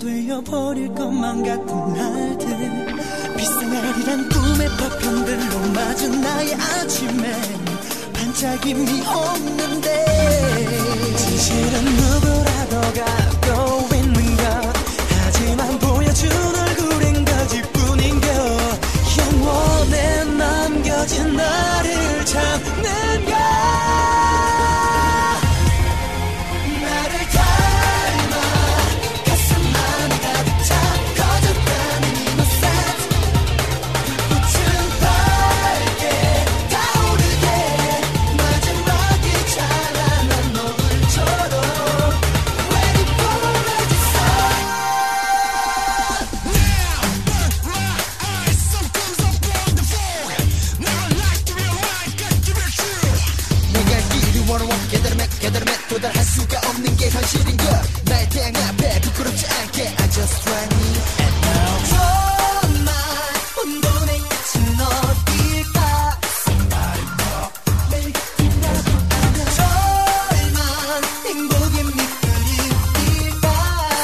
되어버릴 것만 같은 날들 빗생활이란 꿈의 파편들로 맞은 나의 아침에 반짝임이 없는데 진실은 누구라도 갖고 있는 것 하지만 보여준 얼굴엔 거짓뿐인겨 영원에 남겨진 나를 찾는 것 도달할 수가 없는 게 현실인 걸 나의 태양 앞에 부끄럽지 않게 I just try me and now 정말 혼돈의 끝은 어딜까 매일 같은가도 아냐 설마 행복의 밑그림일까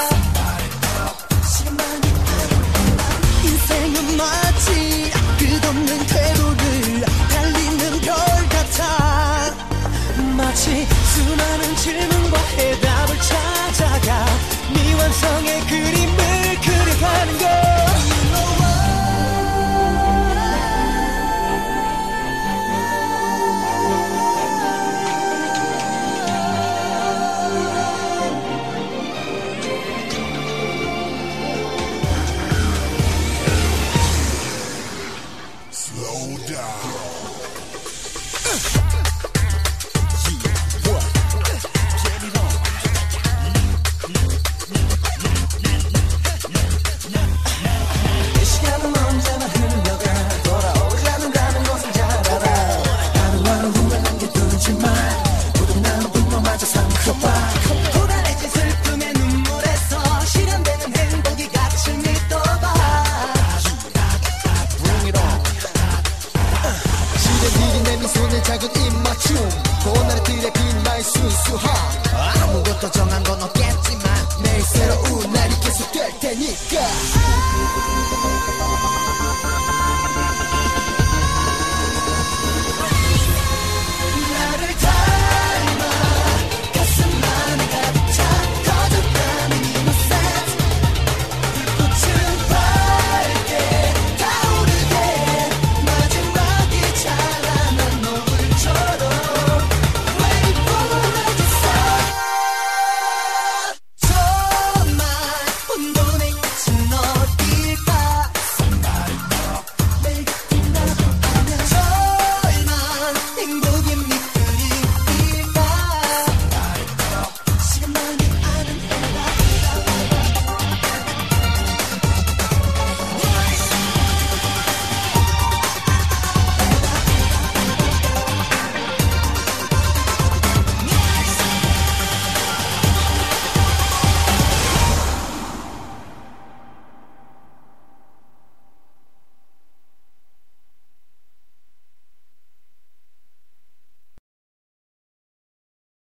시간만이 아냐 인생은 마치 끝없는 궤도를 달리는 별 같아 마치 수많은 질문과 해답을 찾아가 미완성의 그림을 그려가는 것 Slow down. 아무것도 정한 건 없겠지만 매일 새로운 날이 계속될 테니까